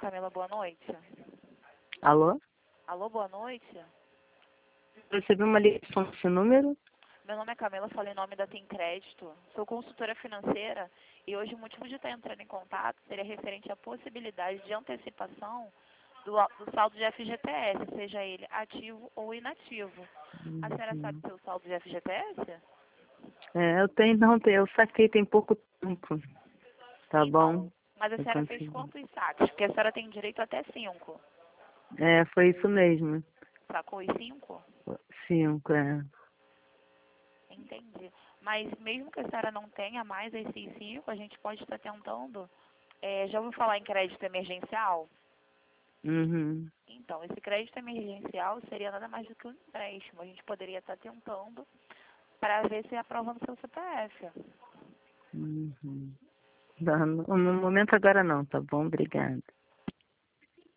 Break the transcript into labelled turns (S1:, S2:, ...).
S1: Camila, boa noite.
S2: Alô?
S1: Alô, boa noite.
S2: Eu recebi uma ligação desse número?
S1: Meu nome é Camila, falo em nome da Tem Crédito. Sou consultora financeira e hoje o motivo de estar entrando em contato seria referente à possibilidade de antecipação do saldo de FGTS, seja ele ativo ou inativo. A senhora sabe seu saldo de FGTS?
S2: Eu tenho, não, eu saquei tem pouco tempo. Tá
S1: Então,
S2: bom?
S1: mas a
S2: Eu
S1: senhora fez
S2: consegui.
S1: quantos saques? Porque a senhora tem direito até 5.
S2: Foi isso mesmo.
S1: Sacou os 5?
S2: 5,
S1: Entendi. Mas mesmo que a senhora não tenha mais esses 5, a gente pode estar tentando. Já ouviu falar em crédito emergencial?
S2: Uhum.
S1: Então, esse crédito emergencial seria nada mais do que um empréstimo. A gente poderia estar tentando para ver se aprova no seu CPF.
S2: Uhum. No momento agora não, tá bom? Obrigada.